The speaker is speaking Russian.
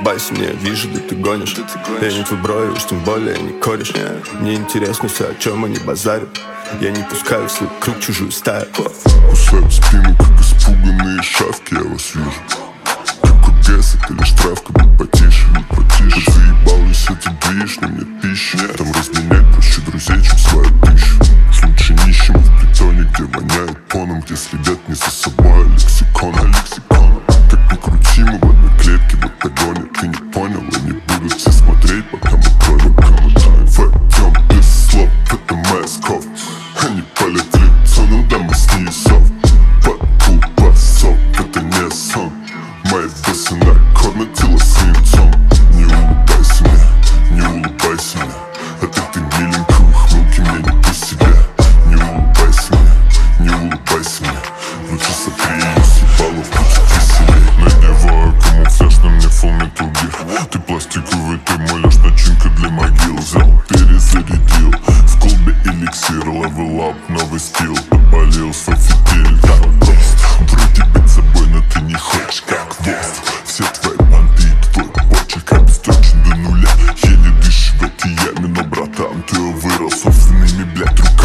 улыбайся мне, вижу, да ты гонишь. Я не твой бро, уж тем более не кореш. Мне интересно все, о чем они базарят. Я не пускаю в свой круг чужую стаю. Кусаю спину, как испуганные шавки, я вас вижу. Как ОГС, это лишь травка, будь потише. Заебалась эта движ, не мне пища. Там разменять проще друзей, чем свою пищу. Уж лучше нищим в притоне, где воняет поном, где следят не за собой, а лексиконом. Как ни крути, мы в одной клетке в октагоне. Ты не понял, они будут все смотреть, пока мы кровью войдем без слов, это моя сков. Они палят в лицо, ну да мы с ней сов. Под басов, это не сон. Мои бесы накормят свинцом. Не улыбайся мне, не улыбайся мне. От этой миленькой ухмылки мне не по себе. Не улыбайся мне, не улыбайся мне. Лучше сотри ее съебало, будет веселей. Надеваю камуфляж, на мне full metal gear. Ты пластиковый, ты молишь, начинка для могил. Взял, перезарядил, в колбе эликсир. Level up, новый стил, попалил свой фитиль. Так просто, вроде быть собой, но ты не хочешь как воздух. Все твои банды и твой почерк обесточен до нуля. Еле дышишь в этой яме, но братан, ты вырос собственными, блядь, руками.